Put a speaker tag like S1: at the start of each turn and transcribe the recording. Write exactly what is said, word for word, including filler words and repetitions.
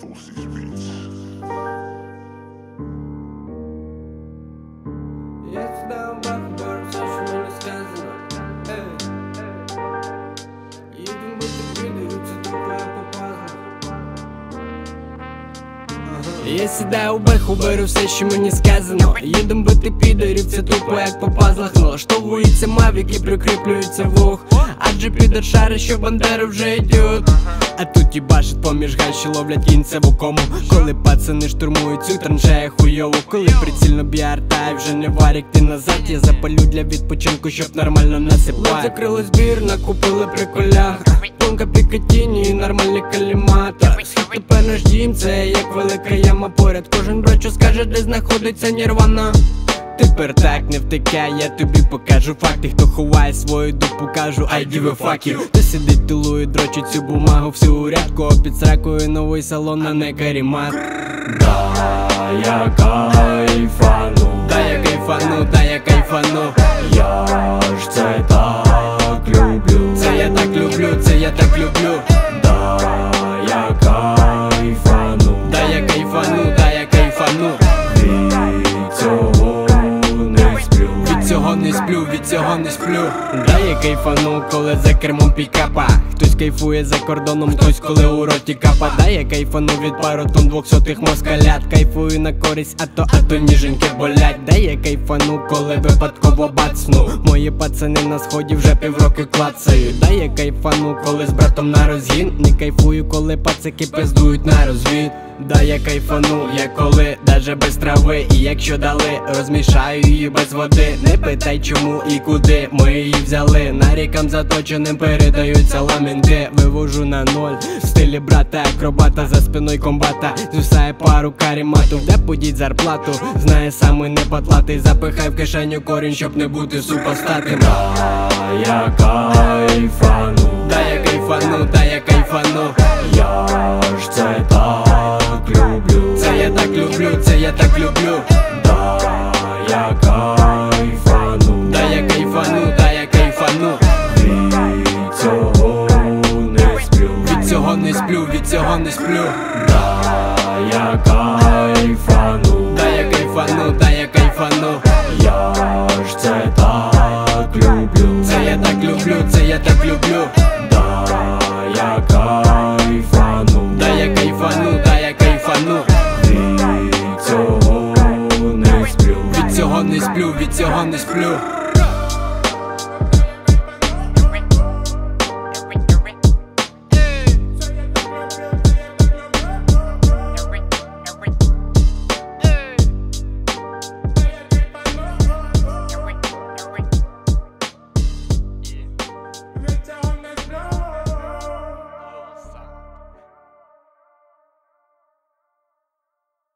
S1: Fossis Beats.
S2: Я сюда бахбар, все, що мені сказано. Ей, їдем бути підерються, тупо я попазно. Я сідаю у беху, беру все, що мені сказано. Їдем бити підерів, це тупо як по пазлах. Налаштовуються мавіки, прикріплюються вух. Адже підер шари, що бандери вже йдуть. А тут їбашить поміж гай, що ловлять кінцеву кому. Коли пацани штурмують цю траншею хуйову. Коли прицільно б'є арта і вже не варік ти назад. Я запалю для відпочинку, щоб нормально насипати. Закрили збір, накупили при колях. Тонка пікатіні і нормальні калімата. Схід тепер наш дім, це як велика яма поряд. Кожен брат, що скаже, де знаходиться Нірвана. Тепер так не втикай, я тобі покажу факти. Хто ховає свою дупу, кажу I give a fuck you. Хто сидить тилує, дрочить цю бумагу всю урядку, а під сракою новий салон, а не карімат.
S3: Да, я кайфану,
S2: да я кайфану, да я кайфану.
S3: Я ж це так люблю,
S2: це я так люблю, це я так люблю.
S3: Да, я кайфану,
S2: да я кайфану, да я кайфану.
S3: Від цього не сплю,
S2: від цього не сплю, від цього не сплю. Да я кайфану, коли за кермом пікапа. Хтось кайфує за кордоном, хтось коли у роті капа. Да я кайфану від пару тонн двохсотих москалят. Кайфую на користь, а то, а то ніженьки болять. Да я кайфану, коли випадково бацну. Мої пацани на сході вже півроки клацають. Да я кайфану, коли з братом на розгін. Не кайфую, коли пацики пиздують на розвід. Да я кайфану, я коли, даже без трави. І якщо дали, розмішаю її без води. Не питай чому і куди ми її взяли. На рікам заточеним передаються ламінти. Вивожу на ноль в стилі брата акробата. За спиною комбата зусає пару карімату. Де подіть зарплату, знає саме не потлатий. Запихай в кишеню корінь, щоб не бути супостатим.
S3: Да я кайфану,
S2: да я кайфану, да я кайфану.
S3: Я ж це так люблю,
S2: це я так люблю, це я так люблю.
S3: Да я кайфану,
S2: да я кайфану, да я кайфану.
S3: Від цього не сплю,
S2: від цього не сплю, від цього не сплю.
S3: Да я кайфану,
S2: да я кайфану, да я кайфану.
S3: Я ж це так люблю,
S2: це я так люблю, це я так люблю.
S3: Да я кайфану,
S2: да я кайфану, да я кайфану.
S3: Від цього не сплю,
S2: від цього не сплю, від цього не сплю.